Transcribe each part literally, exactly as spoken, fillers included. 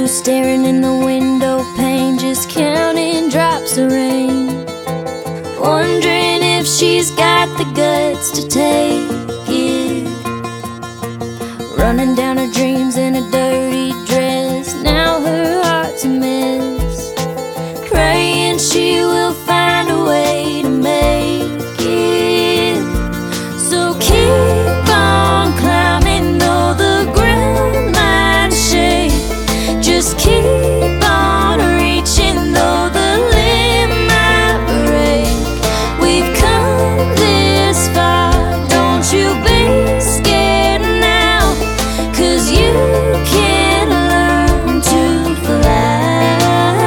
you staring in the window pane, just counting drops of rain, wondering if she's got the guts to take it. Running down her dreams in a dirty dress, now her heart's a mess, praying she will find a way to make it. So keep on climbing though the ground might shake, just keep on reaching though the limb might break. We've come this far, don't you be scared now, 'cause you can learn to fly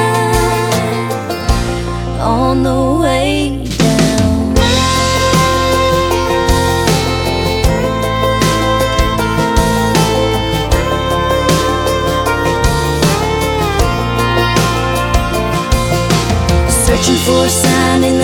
on the way down. Searching for a sign in the